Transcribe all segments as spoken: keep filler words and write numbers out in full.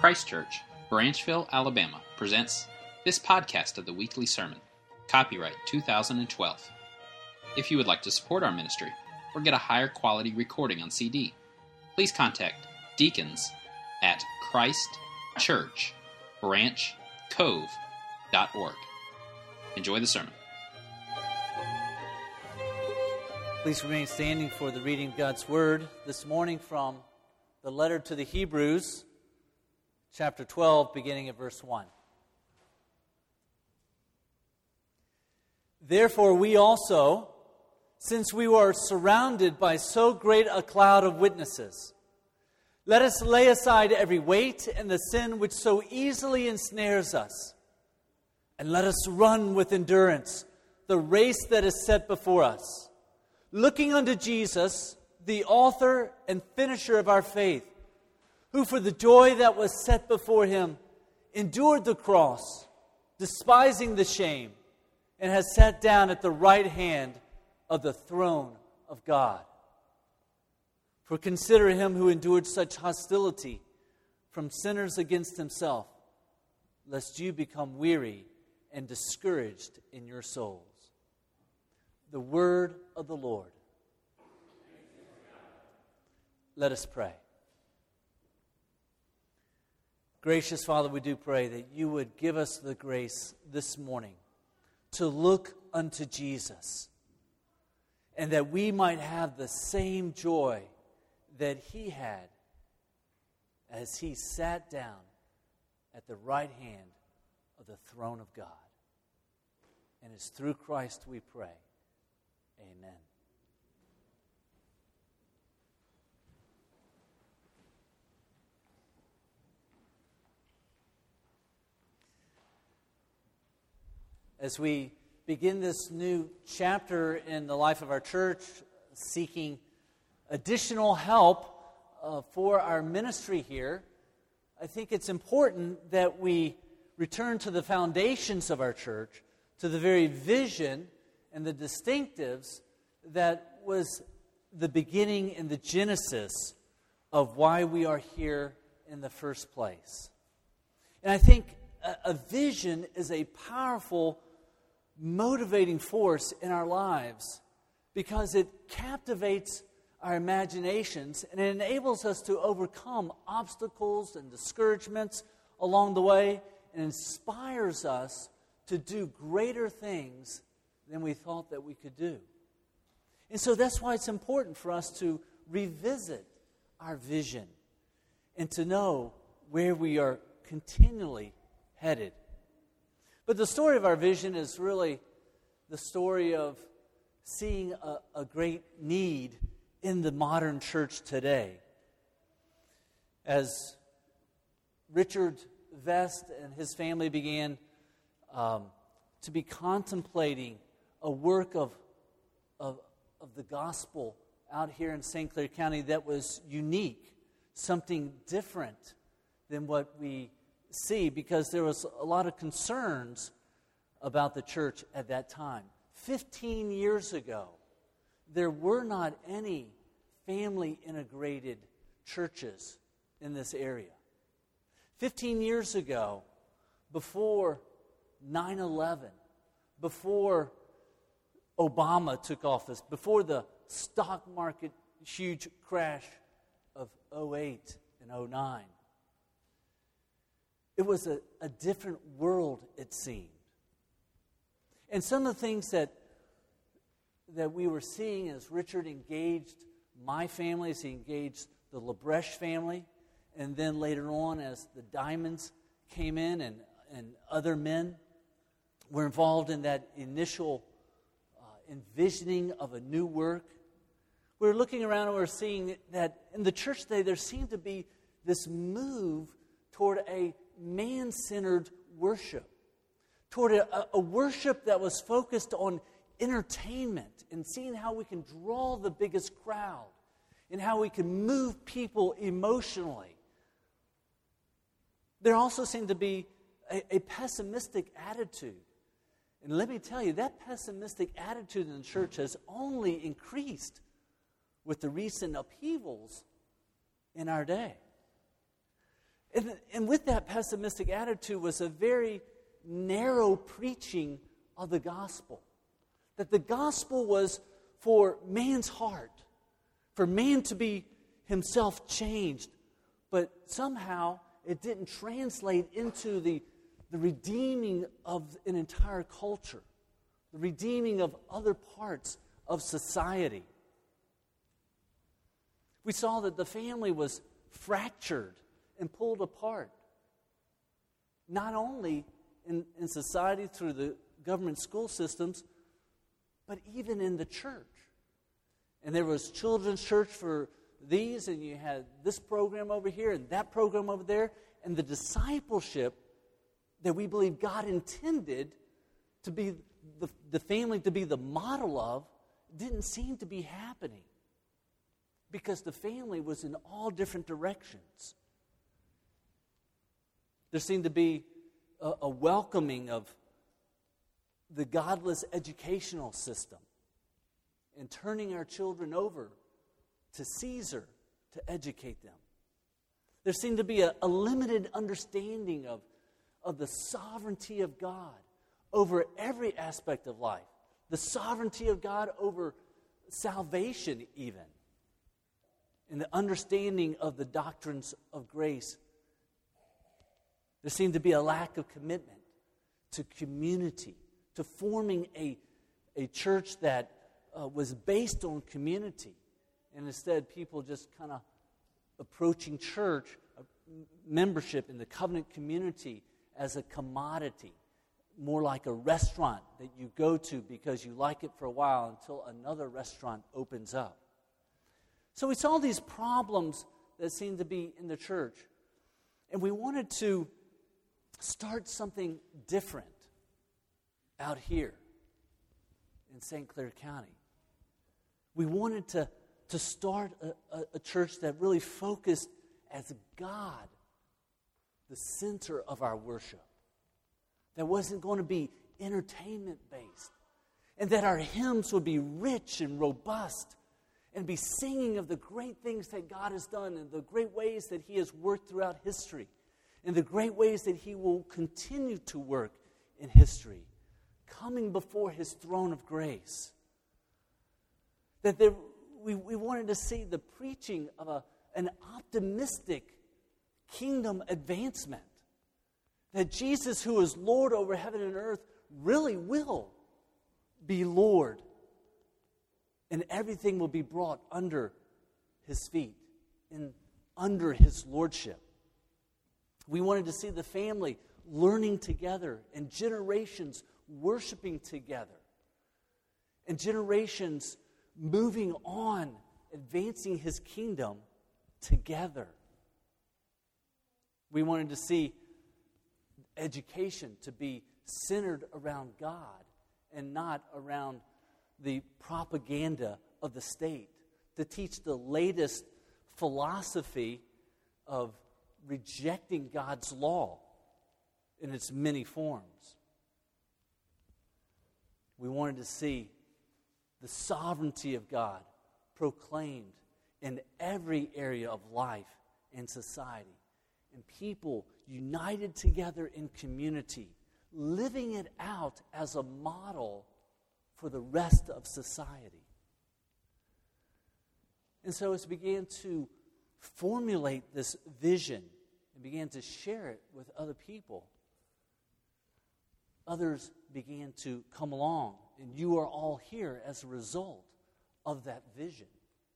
Christ Church, Branchville, Alabama presents this podcast of the weekly sermon, copyright two thousand twelve. If you would like to support our ministry or get a higher quality recording on C D, please contact deacons at Christ Church Branch Cove dot org. Enjoy the sermon. Please remain standing for the reading of God's Word this morning from the letter to the Hebrews, chapter twelve, beginning at verse one. Therefore we also, since we were surrounded by so great a cloud of witnesses, let us lay aside every weight and the sin which so easily ensnares us, and let us run with endurance the race that is set before us, looking unto Jesus, the author and finisher of our faith, who for the joy that was set before him endured the cross, despising the shame, and has sat down at the right hand of the throne of God. For consider him who endured such hostility from sinners against himself, lest you become weary and discouraged in your souls. The word of the Lord. Let us pray. Gracious Father, we do pray that you would give us the grace this morning to look unto Jesus, and that we might have the same joy that he had as he sat down at the right hand of the throne of God. And it's through Christ we pray. Amen. As we begin this new chapter in the life of our church, seeking additional help uh, for our ministry here, I think it's important that we return to the foundations of our church, to the very vision and the distinctives that was the beginning and the genesis of why we are here in the first place. And I think a, a vision is a powerful motivating force in our lives because it captivates our imaginations and it enables us to overcome obstacles and discouragements along the way and inspires us to do greater things than we thought that we could do. And so that's why it's important for us to revisit our vision and to know where we are continually headed. But the story of our vision is really the story of seeing a, a great need in the modern church today. As Richard Vest and his family began um, to be contemplating a work of, of, of the gospel out here in Saint Clair County that was unique, something different than what we see, because there was a lot of concerns about the church at that time. Fifteen years ago, there were not any family-integrated churches in this area. Fifteen years ago, before nine eleven, before Obama took office, before the stock market huge crash of oh eight and oh nine, it was a, a different world, it seemed. And some of the things that that we were seeing as Richard engaged my family, as he engaged the LaBreche family, and then later on as the Diamonds came in and, and other men were involved in that initial uh, envisioning of a new work. We were looking around and we were seeing that in the church today there seemed to be this move toward a man-centered worship, toward a, a worship that was focused on entertainment and seeing how we can draw the biggest crowd and how we can move people emotionally. There also seemed to be a, a pessimistic attitude. And let me tell you, that pessimistic attitude in the church has only increased with the recent upheavals in our day. And, and with that pessimistic attitude was a very narrow preaching of the gospel. That the gospel was for man's heart, for man to be himself changed. But somehow it didn't translate into the, the redeeming of an entire culture, the redeeming of other parts of society. We saw that the family was fractured and pulled apart, not only in, in society through the government school systems, but even in the church. And there was children's church for these, and you had this program over here and that program over there, and the discipleship that we believe God intended to be the, the family to be the model of didn't seem to be happening because the family was in all different directions. There seemed to be a, a welcoming of the godless educational system and turning our children over to Caesar to educate them. There seemed to be a, a limited understanding of, of the sovereignty of God over every aspect of life. The sovereignty of God over salvation even. And the understanding of the doctrines of grace. There seemed to be a lack of commitment to community, to forming a, a church that uh, was based on community. And instead, people just kind of approaching church, uh, membership in the covenant community as a commodity, more like a restaurant that you go to because you like it for a while until another restaurant opens up. So we saw these problems that seemed to be in the church. And we wanted to start something different out here in Saint Clair County. We wanted to, to start a, a, a church that really focused as God the center of our worship. That wasn't going to be entertainment-based. And that our hymns would be rich and robust and be singing of the great things that God has done and the great ways that He has worked throughout history and the great ways that He will continue to work in history, coming before His throne of grace. That there, we, we wanted to see the preaching of a, an optimistic kingdom advancement. That Jesus, who is Lord over heaven and earth, really will be Lord. And everything will be brought under His feet and under His lordship. We wanted to see the family learning together and generations worshiping together. And generations moving on, advancing His kingdom together. We wanted to see education to be centered around God and not around the propaganda of the state, to teach the latest philosophy of rejecting God's law in its many forms. We wanted to see the sovereignty of God proclaimed in every area of life and society, and people united together in community, living it out as a model for the rest of society. And so as we began to formulate this vision and began to share it with other people, others began to come along, and you are all here as a result of that vision.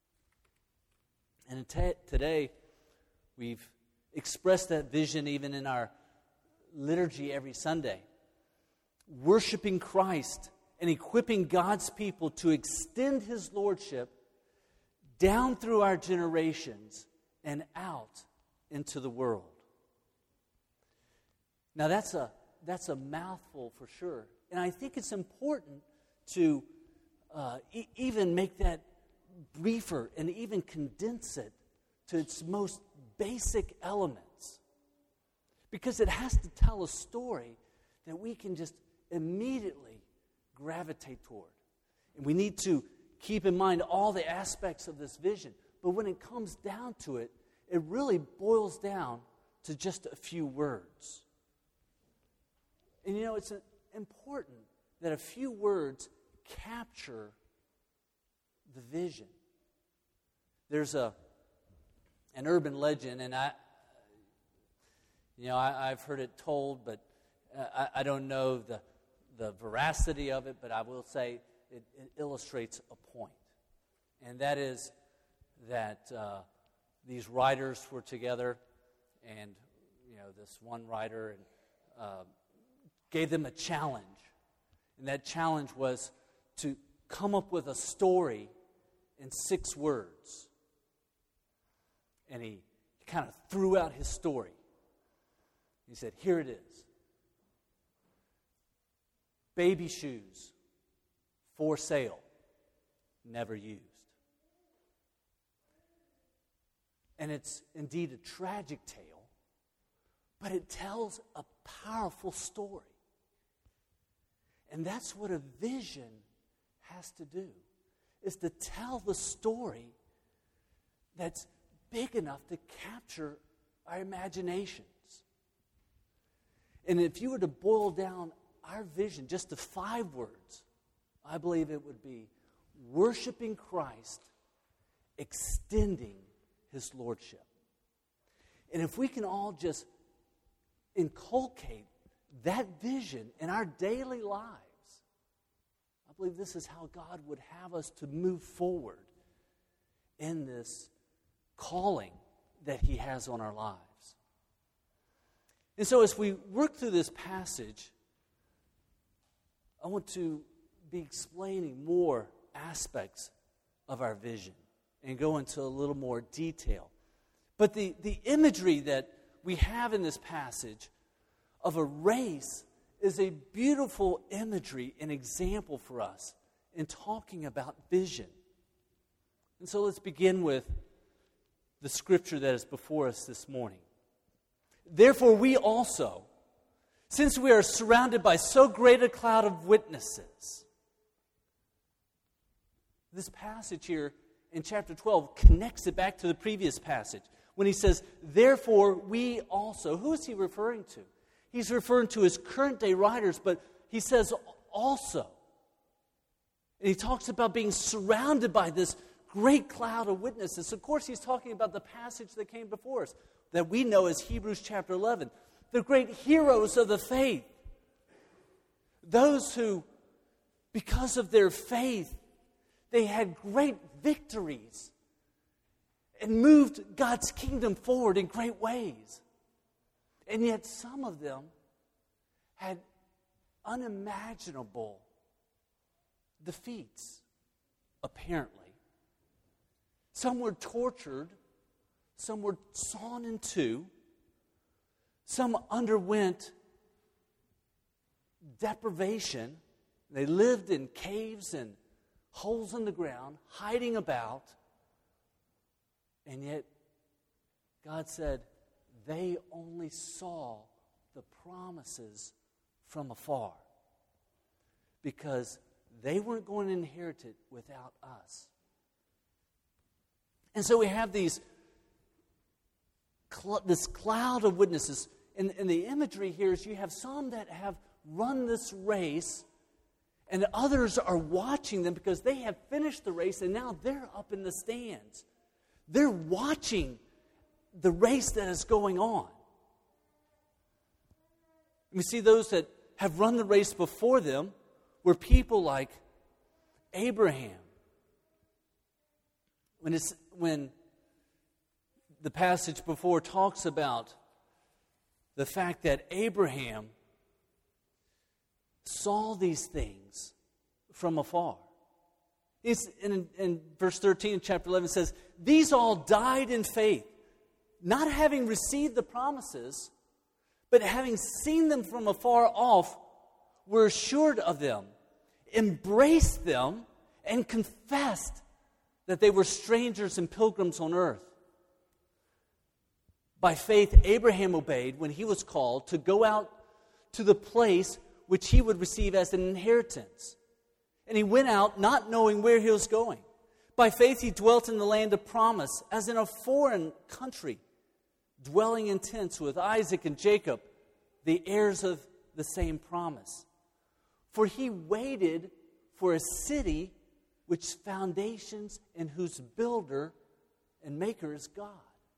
And t- today, we've expressed that vision even in our liturgy every Sunday. Worshiping Christ and equipping God's people to extend His lordship down through our generations and out into the world. Now that's a that's a mouthful for sure. And I think it's important to uh, e- even make that briefer and even condense it to its most basic elements. Because it has to tell a story that we can just immediately gravitate toward. And we need to keep in mind all the aspects of this vision. But when it comes down to it, it really boils down to just a few words. And you know, it's important that a few words capture the vision. There's a an urban legend, and I, you know, I, I've heard it told, but uh, I, I don't know the the veracity of it. But I will say it, it illustrates a point, and that is that uh, these writers were together, and you know, this one writer and uh, gave them a challenge, and that challenge was to come up with a story in six words. And he, he kind of threw out his story. He said, here it is. Baby shoes, for sale, never used. And it's indeed a tragic tale, but it tells a powerful story. And that's what a vision has to do, is to tell the story that's big enough to capture our imaginations. And if you were to boil down our vision just to five words, I believe it would be worshiping Christ, extending His Lordship. And if we can all just inculcate that vision in our daily lives, I believe this is how God would have us to move forward in this calling that He has on our lives. And so as we work through this passage, I want to be explaining more aspects of our vision and go into a little more detail. But the, the imagery that we have in this passage of a race is a beautiful imagery and example for us in talking about vision. And so let's begin with the scripture that is before us this morning. Therefore we also, since we are surrounded by so great a cloud of witnesses. This passage here in chapter twelve connects it back to the previous passage when he says, therefore we also. Who is he referring to? He's referring to his current day writers, but he says also. And he talks about being surrounded by this great cloud of witnesses. Of course, he's talking about the passage that came before us that we know as Hebrews chapter eleven. The great heroes of the faith. Those who, because of their faith, they had great victories and moved God's kingdom forward in great ways. And yet some of them had unimaginable defeats, apparently. Some were tortured, some were sawn in two, some underwent deprivation. They lived in caves and holes in the ground, hiding about. And yet, God said, they only saw the promises from afar, because they weren't going to inherit it without us. And so we have these cl- this cloud of witnesses. And, and the imagery here is you have some that have run this race, and others are watching them because they have finished the race, and now they're up in the stands. They're watching the race that is going on. We see those that have run the race before them were people like Abraham. When, it's, when the passage before talks about the fact that Abraham saw these things from afar. It's in, in verse thirteen of chapter eleven, it says, these all died in faith, not having received the promises, but having seen them from afar off, were assured of them, embraced them, and confessed that they were strangers and pilgrims on earth. By faith, Abraham obeyed when he was called to go out to the place which he would receive as an inheritance. And he went out not knowing where he was going. By faith, he dwelt in the land of promise, as in a foreign country, dwelling in tents with Isaac and Jacob, the heirs of the same promise. For he waited for a city which foundations and whose builder and maker is God.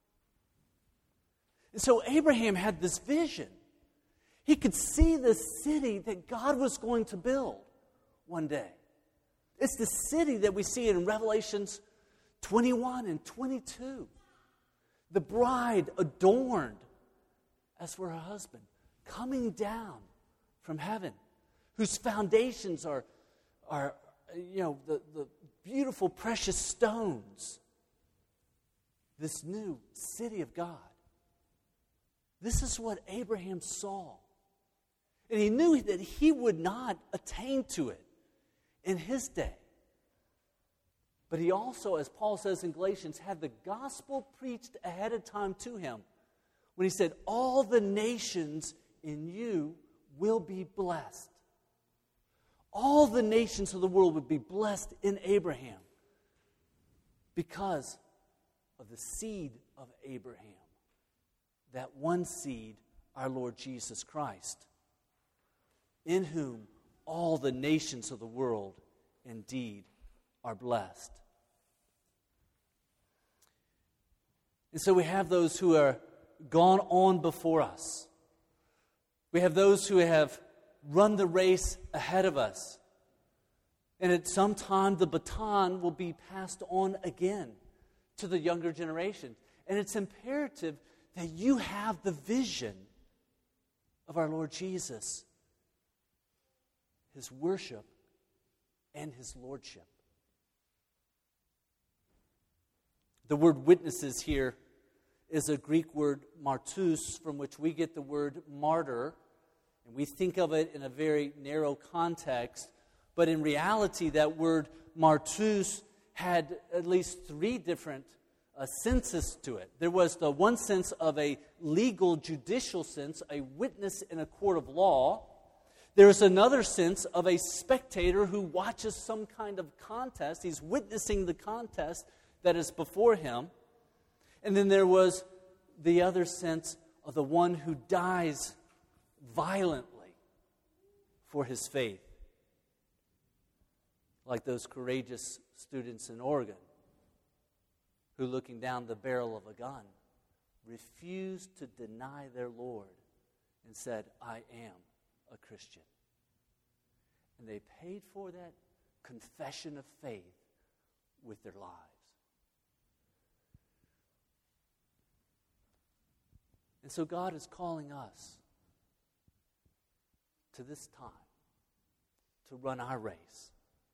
And so Abraham had this vision. He could see the city that God was going to build one day. It's the city that we see in Revelations twenty-one and twenty-two. The bride adorned as for her husband, coming down from heaven, whose foundations are, are you know, the, the beautiful precious stones. This new city of God. This is what Abraham saw. And he knew that he would not attain to it in his day. But he also, as Paul says in Galatians, had the gospel preached ahead of time to him when he said, all the nations in you will be blessed. All the nations of the world would be blessed in Abraham because of the seed of Abraham. That one seed, our Lord Jesus Christ, in whom all the nations of the world indeed are blessed. And so we have those who are gone on before us. We have those who have run the race ahead of us. And at some time, the baton will be passed on again to the younger generation. And it's imperative that you have the vision of our Lord Jesus, His worship, and His lordship. The word witnesses here is a Greek word martus, from which we get the word martyr. And we think of it in a very narrow context. But in reality, that word martus had at least three different uh, senses to it. There was the one sense of a legal, judicial sense, a witness in a court of law. There's another sense of a spectator who watches some kind of contest. He's witnessing the contest that is before him. And then there was the other sense of the one who dies violently for his faith. Like those courageous students in Oregon who, looking down the barrel of a gun, refused to deny their Lord and said, I am a Christian. And they paid for that confession of faith with their lives. And so God is calling us to this time to run our race.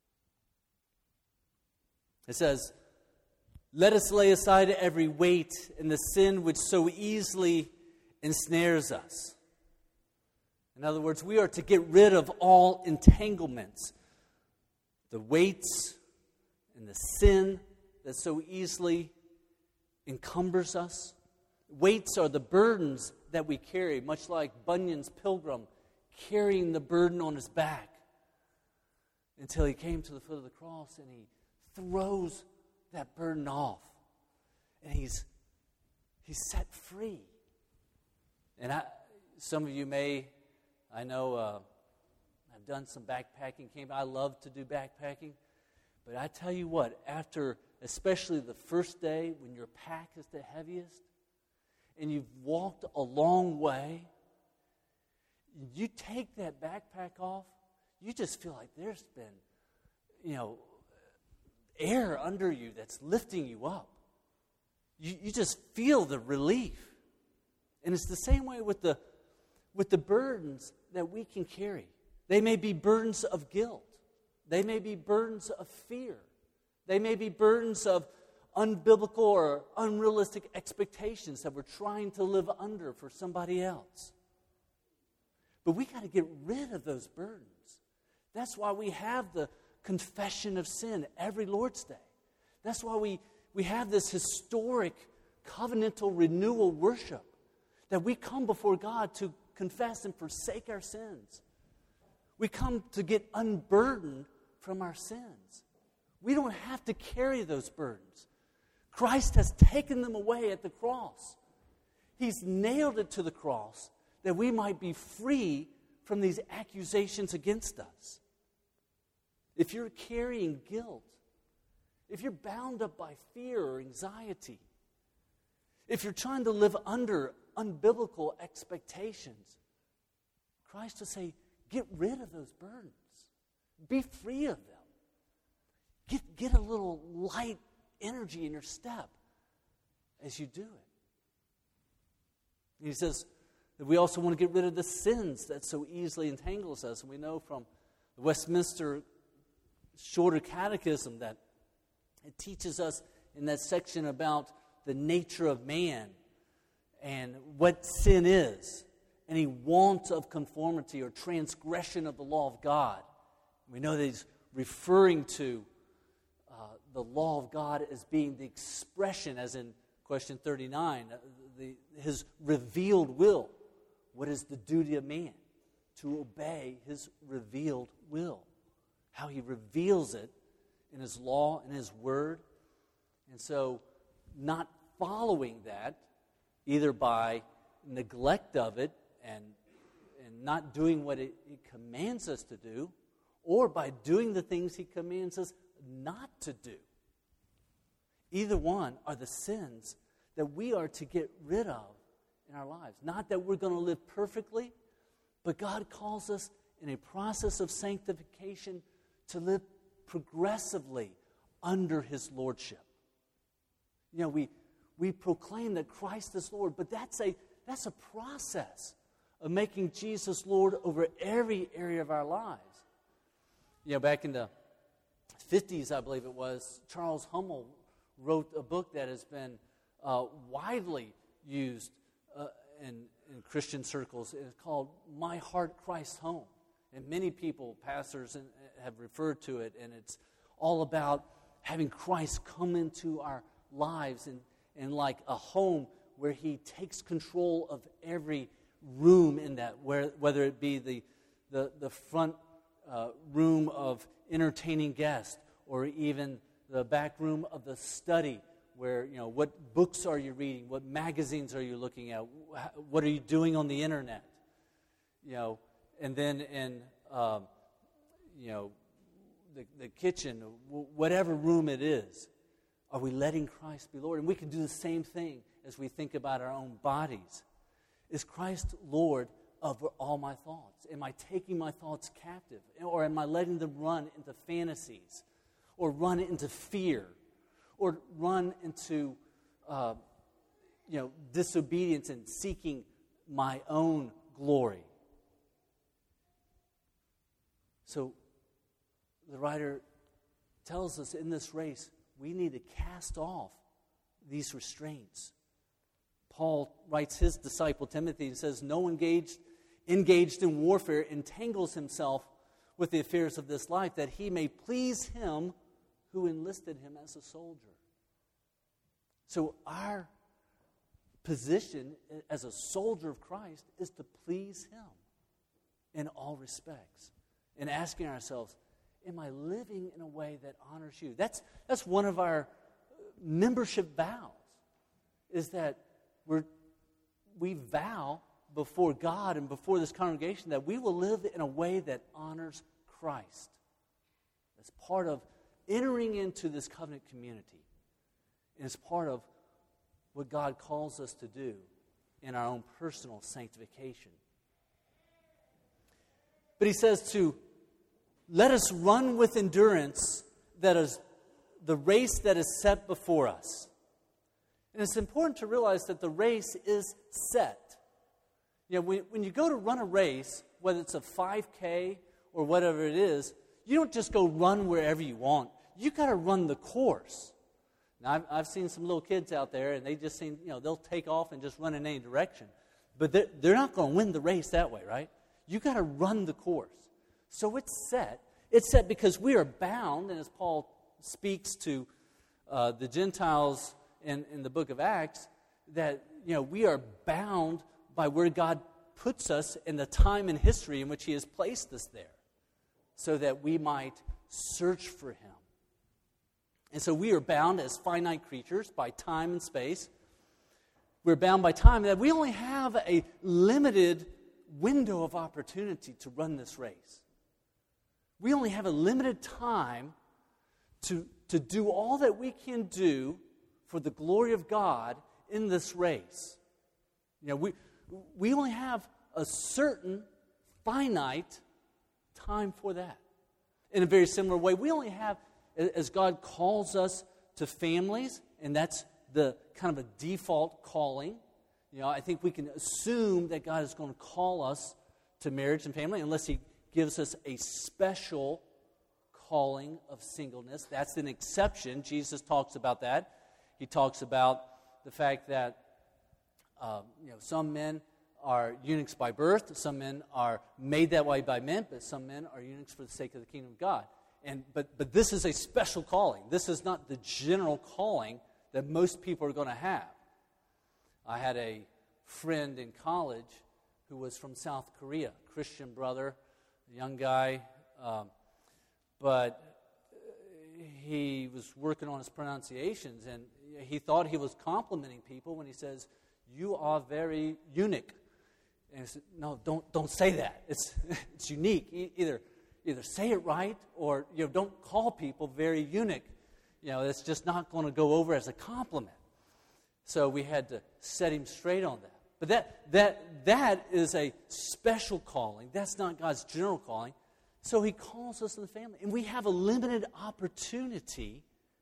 It says, let us lay aside every weight and the sin which so easily ensnares us. In other words, we are to get rid of all entanglements, the weights and the sin that so easily encumbers us. Weights are the burdens that we carry, much like Bunyan's pilgrim carrying the burden on his back until he came to the foot of the cross and he throws that burden off. And he's he's set free. And I, some of you may, I know uh, I've done some backpacking camp. I love to do backpacking. But I tell you what, after especially the first day when your pack is the heaviest, and you've walked a long way, you take that backpack off, you just feel like there's been, you know, air under you that's lifting you up. You, you just feel the relief. And it's the same way with the, with the burdens that we can carry. They may be burdens of guilt. They may be burdens of fear. They may be burdens of unbiblical or unrealistic expectations that we're trying to live under for somebody else. But we got to get rid of those burdens. That's why we have the confession of sin every Lord's Day. That's why we, we have this historic covenantal renewal worship, that we come before God to confess and forsake our sins. We come to get unburdened from our sins. We don't have to carry those burdens. Christ has taken them away at the cross. He's nailed it to the cross that we might be free from these accusations against us. If you're carrying guilt, if you're bound up by fear or anxiety, if you're trying to live under unbiblical expectations, Christ will say, get rid of those burdens. Be free of them. Get, get a little light energy in your step as you do it. He says that we also want to get rid of the sins that so easily entangles us. And we know from the Westminster Shorter Catechism that it teaches us in that section about the nature of man and what sin is, any want of conformity or transgression of the law of God. We know that he's referring to uh, the law of God as being the expression, as in question thirty-nine, uh, the, his revealed will. What is the duty of man? To obey his revealed will. How he reveals it in his law and his word. And so, not following that, either by neglect of it and, and not doing what it, it commands us to do, or by doing the things he commands us not to do. Either one are the sins that we are to get rid of in our lives. Not that we're going to live perfectly, but God calls us in a process of sanctification to live progressively under his lordship. You know, we we proclaim that Christ is Lord, but that's a that's a process of making Jesus Lord over every area of our lives. You know, back in the fifties, I believe it was, Charles Hummel wrote a book that has been uh, widely used uh, in, in Christian circles. It's called My Heart, Christ's Home. And many people, pastors, have referred to it, and it's all about having Christ come into our lives and, and like a home where he takes control of every room in that, where, whether it be the, the, the front uh, room of entertaining guests or even the back room of the study where, you know, what books are you reading, what magazines are you looking at, what are you doing on the internet, you know, and then in, um, you know, the, the kitchen, whatever room it is, are we letting Christ be Lord? And we can do the same thing as we think about our own bodies. Is Christ Lord over all my thoughts? Am I taking my thoughts captive? Or am I letting them run into fantasies? Or run into fear? Or run into, uh, you know, disobedience and seeking my own glory? So, the writer tells us in this race, we need to cast off these restraints. Paul writes his disciple Timothy and says, no one engaged, engaged in warfare entangles himself with the affairs of this life, that he may please him who enlisted him as a soldier. So our position as a soldier of Christ is to please him in all respects. And asking ourselves, am I living in a way that honors you? That's, that's one of our membership vows, is that we're, we vow before God and before this congregation that we will live in a way that honors Christ. That's part of entering into this covenant community. And it's part of what God calls us to do in our own personal sanctification. But he says to let us run with endurance that is the race that is set before us. And it's important to realize that the race is set. You know, when, when you go to run a race, whether it's a five K or whatever it is, you don't just go run wherever you want. You got to run the course. Now, I've, I've seen some little kids out there, and they just seem, you know, they'll take off and just run in any direction. But they're, they're not going to win the race that way, right? You got to run the course. So it's set. It's set because we are bound, and as Paul speaks to uh, the Gentiles in, in the book of Acts, that, you know, we are bound by where God puts us in the time and history in which he has placed us there, so that we might search for him. And so we are bound as finite creatures by time and space. we're bound by time, that we only have a limited window of opportunity to run this race. We only have a limited time to, to do all that we can do for the glory of God in this race. You know, we, we only have a certain finite time for that. In a very similar way, we only have, as God calls us to families, and that's the kind of a default calling. You know, I think we can assume that God is going to call us to marriage and family unless He gives us a special calling of singleness. That's an exception. Jesus talks about that. He talks about the fact that um, you know, some men are eunuchs by birth, some men are made that way by men, but some men are eunuchs for the sake of the kingdom of God. And but but this is a special calling. This is not the general calling that most people are going to have. I had a friend in college who was from South Korea, Christian brother, a young guy, um, but he was working on his pronunciations, and he thought he was complimenting people when he says, "You are very eunuch." And he said, "No, don't don't say that. It's it's unique. E- either either say it right, or you know, don't call people very eunuch. You know, it's just not going to go over as a compliment." So we had to set him straight on that. But that that that is a special calling. That's not God's general calling. So He calls us in the family, and we have a limited opportunity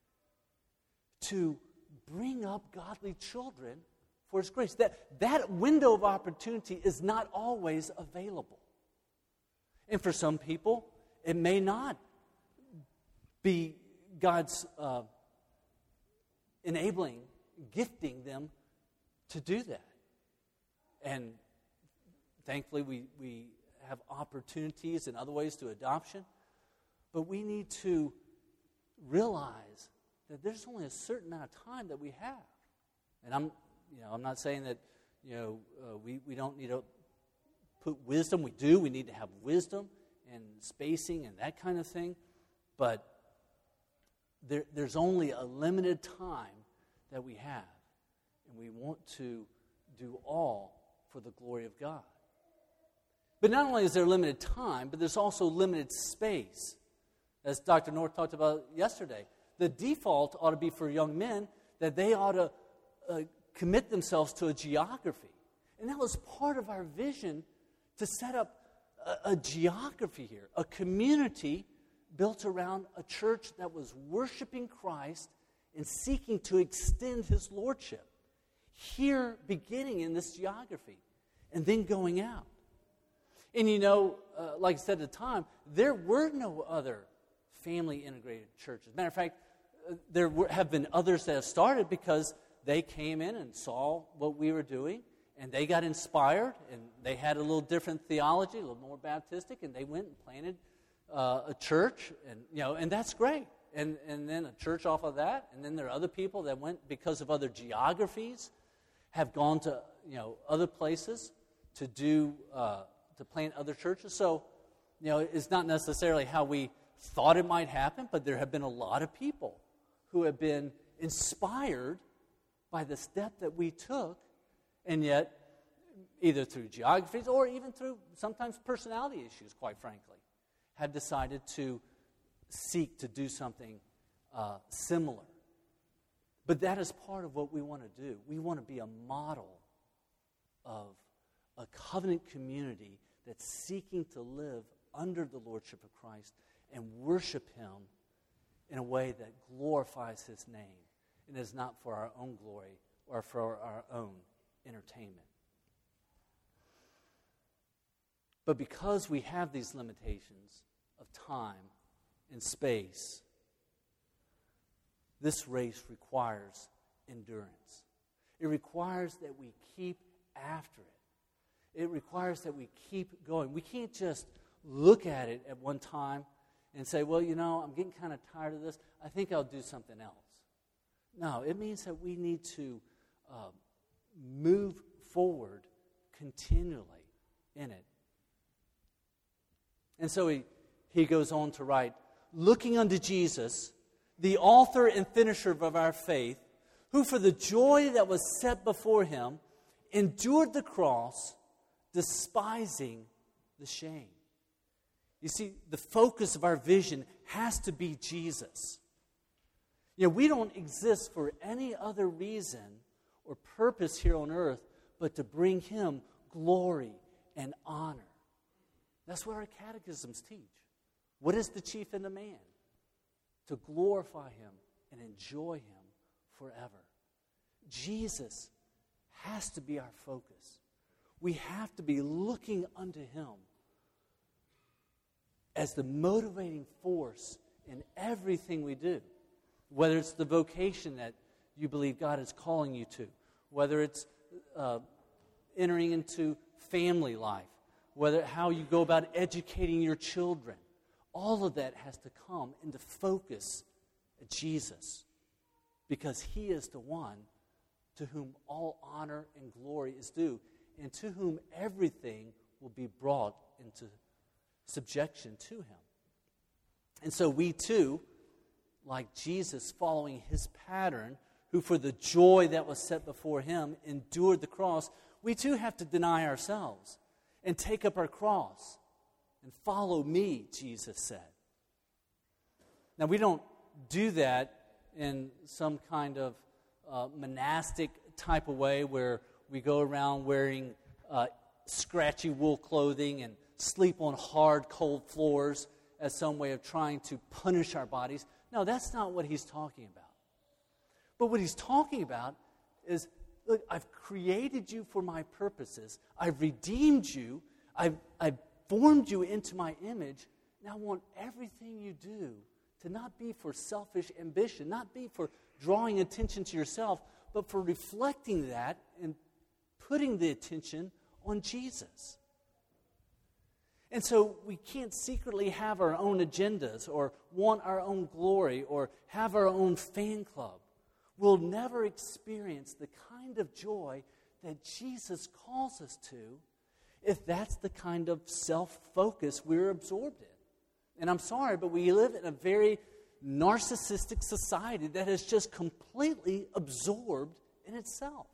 to bring up godly children for His grace. That that window of opportunity is not always available. And for some people, it may not be God's uh, enabling, gifting them to do that. And thankfully, we, we have opportunities in other ways to adoption. But we need to realize that there's only a certain amount of time that we have. And I'm, you know, I'm not saying that, you know, uh, we, we don't need to put wisdom. We do. We need to have wisdom and spacing and that kind of thing. But there, there's only a limited time that we have. And we want to do all for the glory of God. But not only is there limited time, but there's also limited space. As Doctor North talked about yesterday, the default ought to be for young men that they ought to uh, commit themselves to a geography. And that was part of our vision to set up a, a geography here, a community built around a church that was worshiping Christ and seeking to extend His lordship. Here, beginning in this geography, and then going out. And you know, uh, like I said at the time, there were no other family integrated churches. Matter of fact, uh, there were, have been others that have started because they came in and saw what we were doing, and they got inspired, and they had a little different theology, a little more Baptistic, and they went and planted uh, a church, and you know, and that's great. And and then a church off of that, and then there are other people that went because of other geographies, have gone to you know other places to do uh, to plant other churches. So you know it's not necessarily how we thought it might happen, but there have been a lot of people who have been inspired by the step that we took, and yet either through geographies or even through sometimes personality issues, quite frankly, have decided to seek to do something uh, similar. But that is part of what we want to do. We want to be a model of a covenant community that's seeking to live under the lordship of Christ and worship Him in a way that glorifies His name and is not for our own glory or for our own entertainment. But because we have these limitations of time and space, this race requires endurance. It requires that we keep after it. It requires that we keep going. We can't just look at it at one time and say, well, you know, I'm getting kind of tired of this. I think I'll do something else. No, it means that we need to uh, move forward continually in it. And so he, he goes on to write, looking unto Jesus, the author and finisher of our faith, who for the joy that was set before him endured the cross, despising the shame. You see, the focus of our vision has to be Jesus. You know, we don't exist for any other reason or purpose here on earth but to bring him glory and honor. That's what our catechisms teach. What is the chief end of man? To glorify him and enjoy him forever. Jesus has to be our focus. We have to be looking unto him as the motivating force in everything we do. Whether it's the vocation that you believe God is calling you to, whether it's uh, entering into family life, whether how you go about educating your children, all of that has to come into focus at Jesus, because he is the one to whom all honor and glory is due, and to whom everything will be brought into subjection to him. And so we too, like Jesus, following his pattern, who for the joy that was set before him endured the cross, we too have to deny ourselves and take up our cross and follow me, Jesus said. Now, we don't do that in some kind of uh, monastic type of way where we go around wearing uh, scratchy wool clothing and sleep on hard, cold floors as some way of trying to punish our bodies. No, that's not what he's talking about. But what he's talking about is, look, I've created you for my purposes. I've redeemed you. I've, I've formed you into my image. Now I want everything you do to not be for selfish ambition, not be for drawing attention to yourself, but for reflecting that and putting the attention on Jesus. And so we can't secretly have our own agendas or want our own glory or have our own fan club. We'll never experience the kind of joy that Jesus calls us to if that's the kind of self-focus we're absorbed in. And I'm sorry, but we live in a very narcissistic society that is just completely absorbed in itself.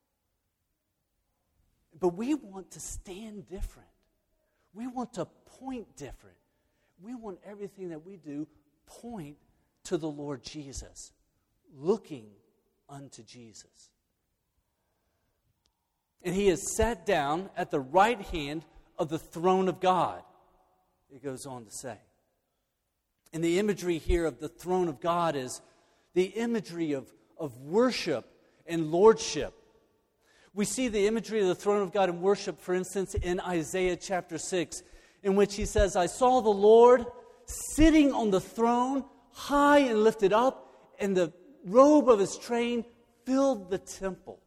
But we want to stand different. We want to point different. We want everything that we do point to the Lord Jesus, looking unto Jesus. And he is sat down at the right hand of the throne of God, it goes on to say. And the imagery here of the throne of God is the imagery of, of worship and lordship. We see the imagery of the throne of God and worship, for instance, in Isaiah chapter six, in which he says, I saw the Lord sitting on the throne, high and lifted up, and the robe of his train filled the temple.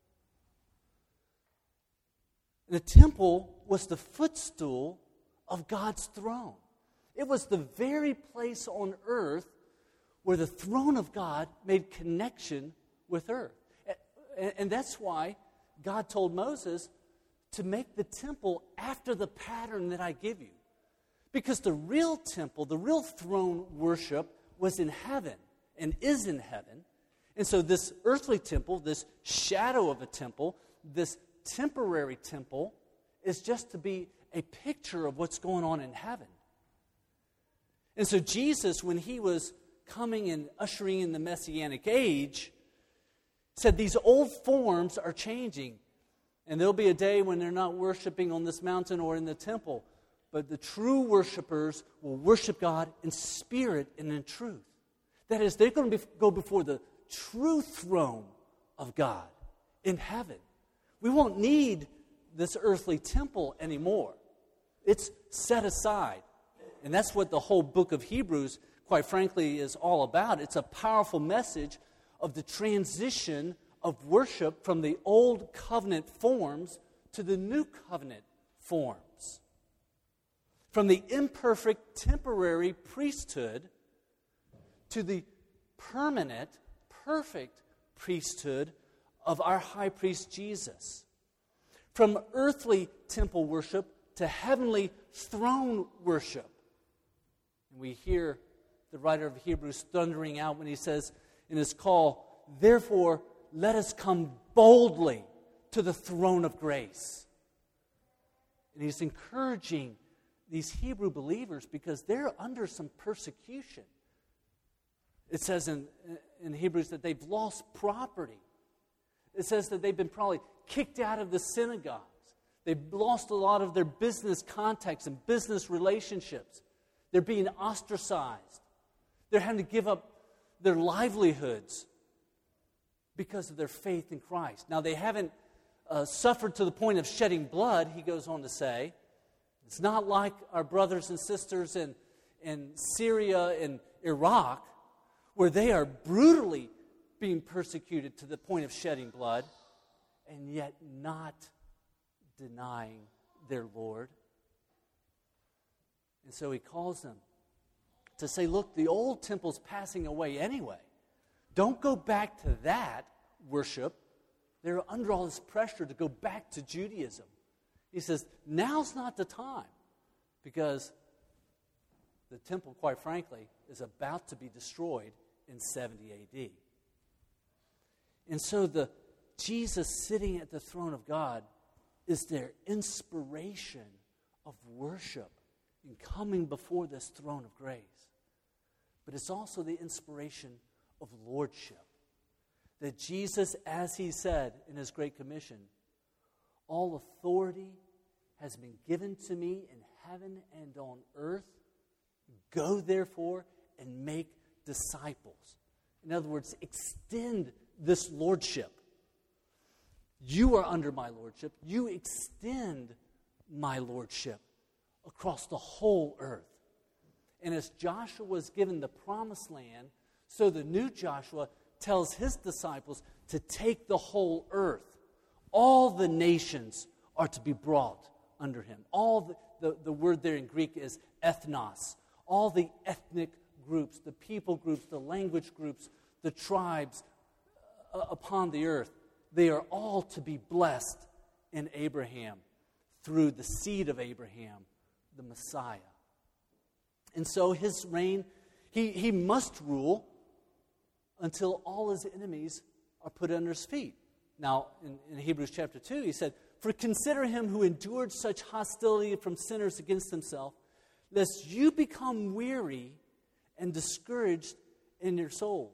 The temple was the footstool of God's throne. It was the very place on earth where the throne of God made connection with earth. And that's why God told Moses to make the temple after the pattern that I give you. Because the real temple, the real throne worship was in heaven and is in heaven. And so this earthly temple, this shadow of a temple, this temporary temple, is just to be a picture of what's going on in heaven. And so Jesus, when he was coming and ushering in the Messianic age, said these old forms are changing. And there'll be a day when they're not worshiping on this mountain or in the temple. But the true worshipers will worship God in spirit and in truth. That is, they're going to be, go before the true throne of God in heaven. We won't need this earthly temple anymore. It's set aside. And that's what the whole book of Hebrews, quite frankly, is all about. It's a powerful message of the transition of worship from the old covenant forms to the new covenant forms. From the imperfect temporary priesthood to the permanent, perfect priesthood of our high priest Jesus. From earthly temple worship to heavenly throne worship. And we hear the writer of Hebrews thundering out when he says in his call, Therefore, let us come boldly to the throne of grace. And he's encouraging these Hebrew believers because they're under some persecution. It says in, in Hebrews that they've lost property. It says that they've been probably kicked out of the synagogues. They've lost a lot of their business contacts and business relationships. They're being ostracized. They're having to give up their livelihoods because of their faith in Christ. Now, they haven't uh, suffered to the point of shedding blood, he goes on to say. It's not like our brothers and sisters in, in Syria and Iraq, where they are brutally being persecuted to the point of shedding blood, and yet not denying their Lord. And so he calls them to say, look, the old temple's passing away anyway. Don't go back to that worship. They're under all this pressure to go back to Judaism. He says, now's not the time, because the temple, quite frankly, is about to be destroyed in seventy A D. And so the Jesus sitting at the throne of God is their inspiration of worship in coming before this throne of grace. But it's also the inspiration of lordship. That Jesus, as he said in his Great Commission, all authority has been given to me in heaven and on earth. Go, therefore, and make disciples. In other words, extend this lordship. You are under my lordship. You extend my lordship across the whole earth. And as Joshua was given the promised land, so the new Joshua tells his disciples to take the whole earth. All the nations are to be brought under him. All the, the, the word there in Greek is ethnos. All the ethnic groups, the people groups, the language groups, the tribes uh, upon the earth, they are all to be blessed in Abraham through the seed of Abraham, the Messiah. And so his reign, he, he must rule until all his enemies are put under his feet. Now, in, in Hebrews chapter two, he said, for consider him who endured such hostility from sinners against himself, lest you become weary and discouraged in your souls.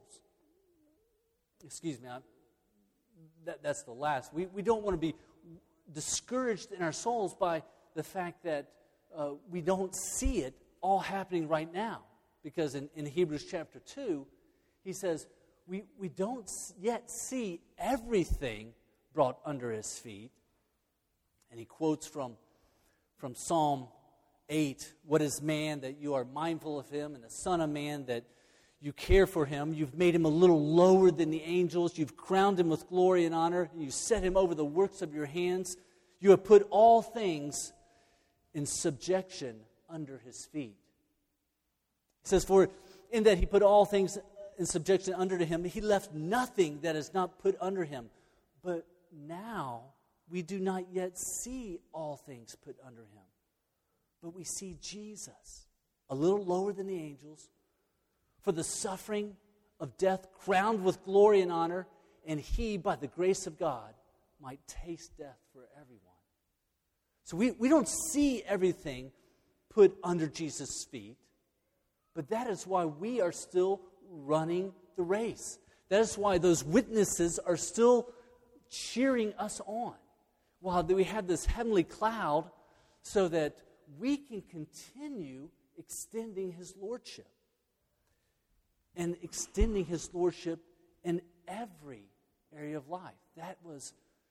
Excuse me, I, that, that's the last. We, we don't want to be discouraged in our souls by the fact that uh, we don't see it all happening right now. Because in, in Hebrews chapter two, he says, we, we don't yet see everything brought under his feet. And he quotes from, from Psalm eight, what is man that you are mindful of him, and the son of man that you care for him. You've made him a little lower than the angels. You've crowned him with glory and honor. And you set him over the works of your hands. You have put all things in subjection under his feet. It says, for in that he put all things in subjection under to him, he left nothing that is not put under him. But now we do not yet see all things put under him. But we see Jesus, a little lower than the angels, for the suffering of death, crowned with glory and honor, and he, by the grace of God, might taste death for everyone. So we, we don't see everything put under Jesus' feet, but that is why we are still running the race. That is why those witnesses are still cheering us on, while we have this heavenly cloud, so that we can continue extending his lordship. And extending his lordship in every area of life. That was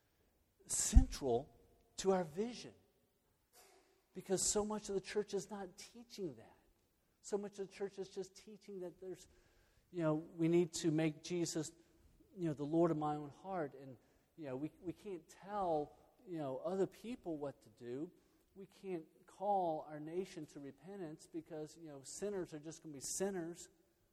central to our vision. Because so much of the church is not teaching that. So much of the church is just teaching that there's, you know, we need to make Jesus, you know, the Lord of my own heart. And, you know, we, we can't tell, you know, other people what to do. We can't call our nation to repentance because, you know, sinners are just going to be sinners.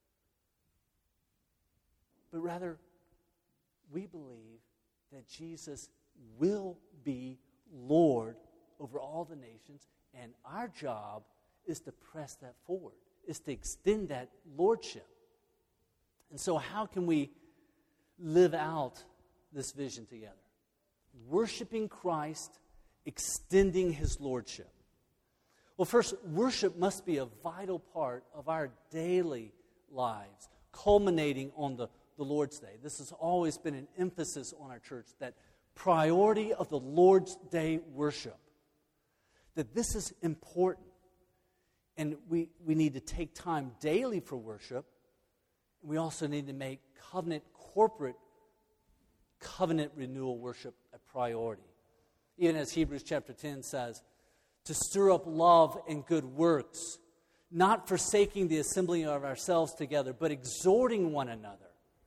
But rather, we believe that Jesus will be Lord over all the nations, and our job is to press that forward, is to extend that lordship. And so how can we live out this vision together. Worshiping Christ, extending His Lordship. Well, first, worship must be a vital part of our daily lives, culminating on the, the Lord's Day. This has always been an emphasis on our church, that priority of the Lord's Day worship. That this is important. And we, we need to take time daily for worship. We also need to make covenant, corporate covenant renewal worship a priority. Even as Hebrews chapter ten says, to stir up love and good works, not forsaking the assembling of ourselves together, but exhorting one another.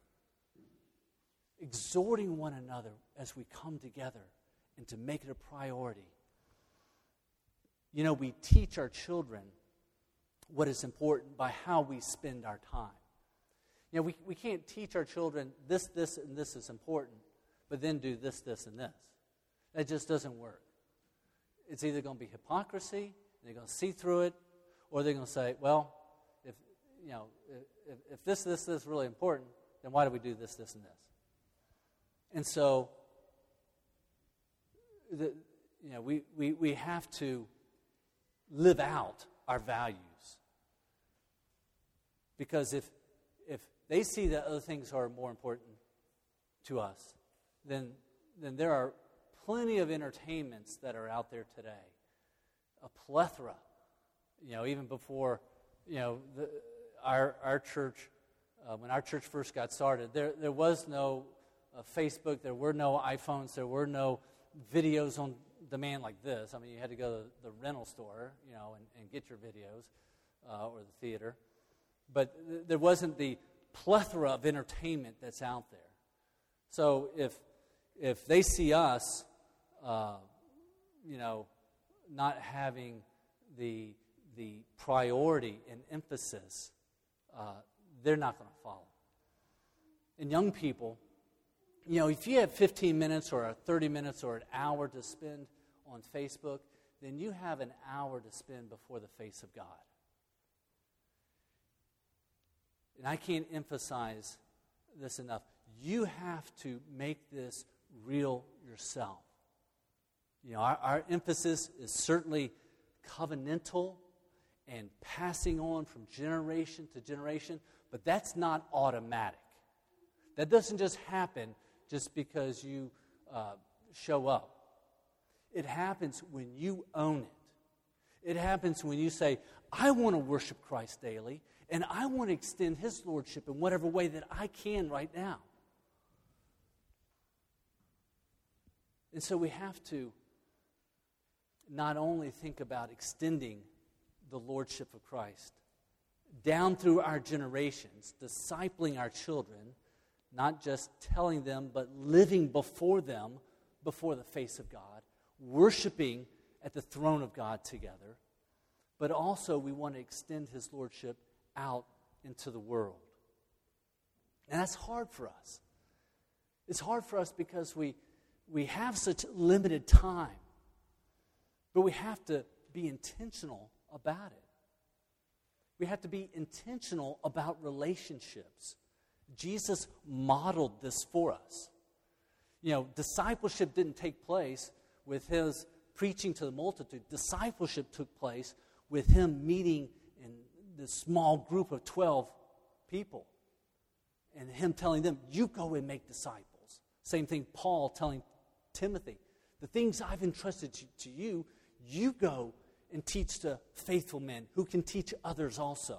Exhorting one another as we come together and to make it a priority. You know, we teach our children what is important by how we spend our time. You know, we, we can't teach our children this, this, and this is important, but then do this, this, and this. That just doesn't work. It's either going to be hypocrisy, and they're going to see through it, or they're going to say, well, if you know, if, if this, this, this is really important, then why do we do this, this, and this? And so, the, you know, we, we, we have to live out our values. Because if if they see that other things are more important to us, then then there are plenty of entertainments that are out there today. A plethora. You know, even before, you know, the, our our church, uh, when our church first got started, there there was no uh, Facebook, there were no iPhones, there were no videos on demand like this. I mean, you had to go to the rental store, you know, and, and get your videos, uh, or the theater. But th- there wasn't the plethora of entertainment that's out there. So if if they see us, uh, you know, not having the the priority and emphasis, uh, they're not going to follow. And young people, you know, if you have fifteen minutes or thirty minutes or an hour to spend on Facebook, then you have an hour to spend before the face of God. And I can't emphasize this enough. You have to make this real yourself. You know, our, our emphasis is certainly covenantal and passing on from generation to generation, but that's not automatic. That doesn't just happen just because you uh, show up. It happens when you own it. It happens when you say, I want to worship Christ daily, and I want to extend His Lordship in whatever way that I can right now. And so we have to not only think about extending the Lordship of Christ down through our generations, discipling our children, not just telling them, but living before them, before the face of God, worshiping at the throne of God together, but also we want to extend His Lordship out into the world. And that's hard for us. It's hard for us because we, we have such limited time, but we have to be intentional about it. We have to be intentional about relationships. Jesus modeled this for us. You know, discipleship didn't take place with His preaching to the multitude. Discipleship took place with Him meeting in this small group of twelve people and Him telling them, you go and make disciples. Same thing Paul telling Timothy, the things I've entrusted to, to you, you go and teach to faithful men who can teach others also.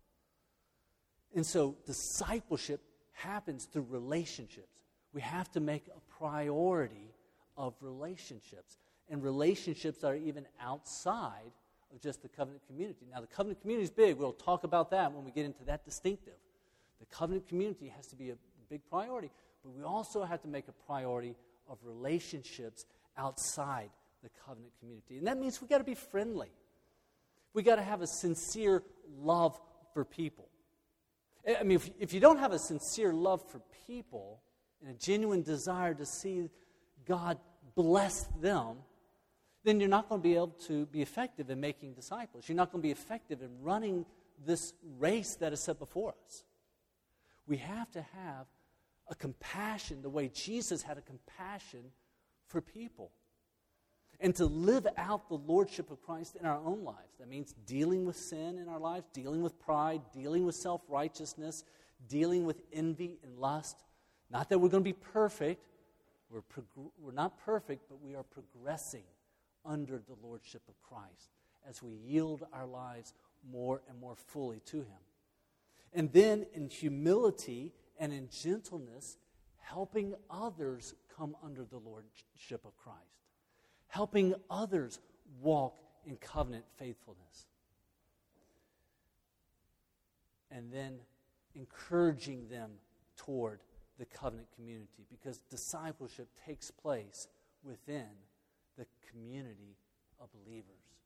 And so discipleship happens through relationships. We have to make a priority of relationships. And relationships are even outside of just the covenant community. Now, the covenant community is big. We'll talk about that when we get into that distinctive. The covenant community has to be a big priority. But we also have to make a priority of relationships outside the covenant community. And that means we've got to be friendly. We've got to have a sincere love for people. I mean, if, if you don't have a sincere love for people and a genuine desire to see God bless them, then you're not going to be able to be effective in making disciples. You're not going to be effective in running this race that is set before us. We have to have a compassion the way Jesus had a compassion for people. And to live out the lordship of Christ in our own lives. That means dealing with sin in our lives, dealing with pride, dealing with self-righteousness, dealing with envy and lust. Not that we're going to be perfect. We're, prog- we're not perfect, but we are progressing under the lordship of Christ as we yield our lives more and more fully to Him. And then in humility and in gentleness, helping others come under the lordship of Christ. Helping others walk in covenant faithfulness. And then encouraging them toward the covenant community, because discipleship takes place within the community of believers.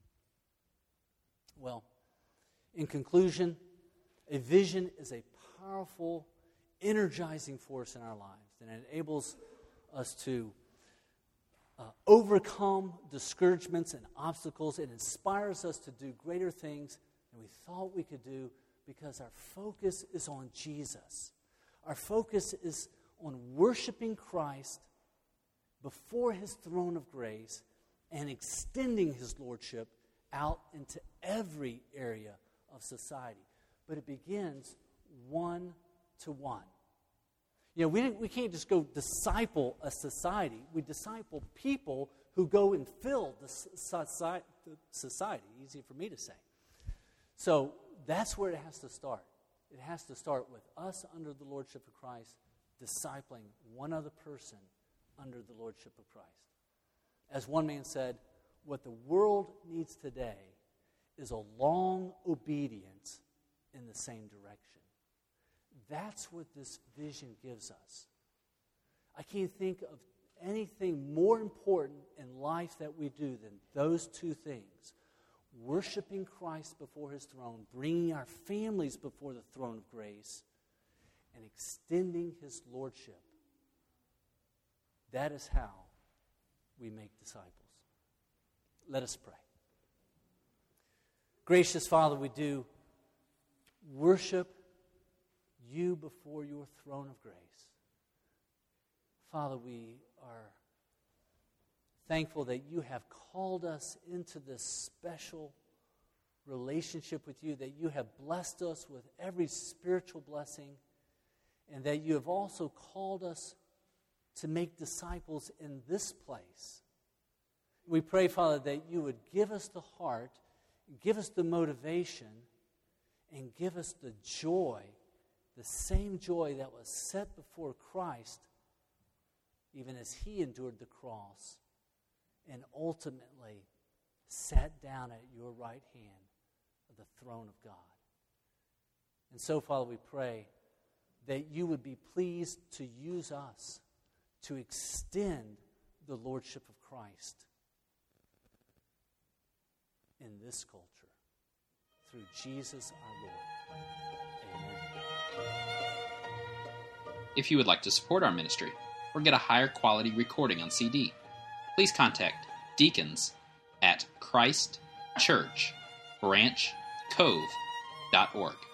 Well, in conclusion, a vision is a powerful, energizing force in our lives, and it enables us to uh, overcome discouragements and obstacles. It inspires us to do greater things than we thought we could do, because our focus is on Jesus. Our focus is on worshiping Christ before His throne of grace and extending His lordship out into every area of society. But it begins one to one. You know, we, we can't just go disciple a society. We disciple people who go and fill the society, the society. Easy for me to say. So that's where it has to start. It has to start with us under the lordship of Christ, discipling one other person under the lordship of Christ. As one man said, what the world needs today is a long obedience in the same direction. That's what this vision gives us. I can't think of anything more important in life that we do than those two things. Worshiping Christ before His throne, bringing our families before the throne of grace, and extending His lordship. That is how we make disciples. Let us pray. Gracious Father, we do worship You before Your throne of grace. Father, we are thankful that You have called us into this special relationship with You, that You have blessed us with every spiritual blessing, and that You have also called us to make disciples in this place. We pray, Father, that You would give us the heart, give us the motivation, and give us the joy, the same joy that was set before Christ, even as He endured the cross and ultimately sat down at Your right hand of the throne of God. And so, Father, we pray that You would be pleased to use us to extend the lordship of Christ in this culture. Through Jesus our Lord. Amen. If you would like to support our ministry or get a higher quality recording on C D, please contact deacons at christ church branch cove dot org.